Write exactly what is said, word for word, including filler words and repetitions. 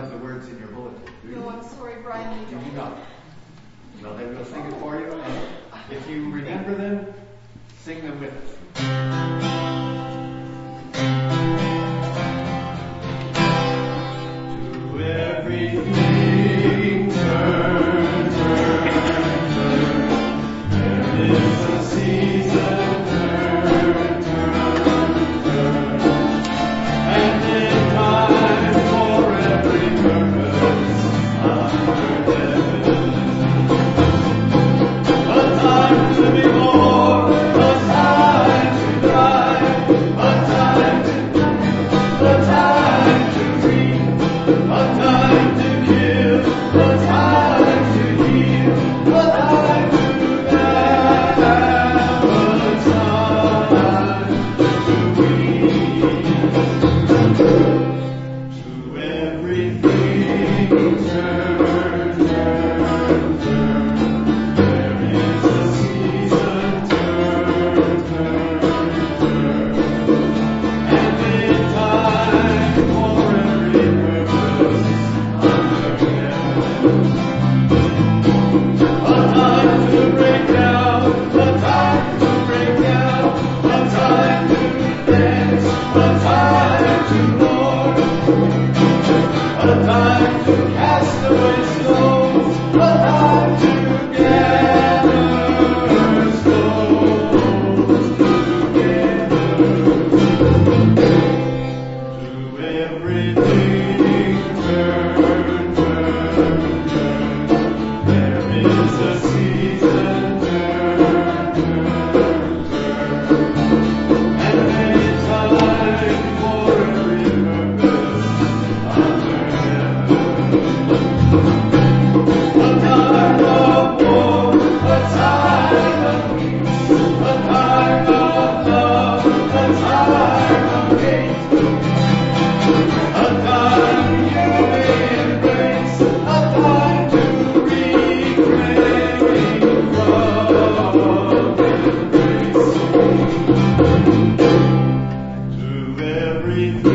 have the words in your bulletin, do you? No, I'm sorry, Brian, you Do don't. you not? Well, then we'll sing it for you, and if you remember them, sing them with us. To everything turn, turn, turn. There is a season, turn, turn, turn. And in time for every purpose under heaven. A time to be born, a time to die, a time to, a time to dream, a time to kill, a time to heal, a time to die, a time to weep. To everything turn, turn, turn. There is a season, turn, turn, turn. And in time for every purpose under heaven. A time to break down, a time to break down, a time to dance, a time to mourn, a time to cast away stones, a time to gather stones together. To everything turn, turn, turn. There is a season, turn, turn, turn. And a time for every purpose under heaven. A time of war, a time of peace, a time of love, a time of hate. A time you may embrace, a time to refrain from embrace. To everything